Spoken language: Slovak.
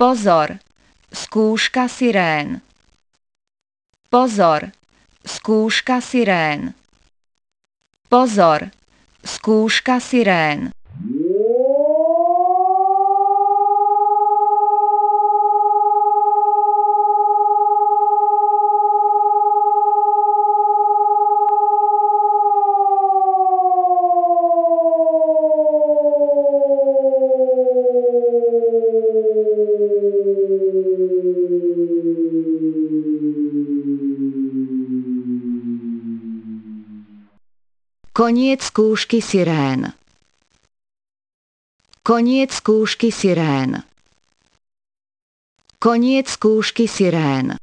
Pozor, skúška sirén. Pozor, skúška sirén. Pozor, skúška sirén. Koniec skúšky sirén. Koniec skúšky sirén. Koniec skúšky sirén.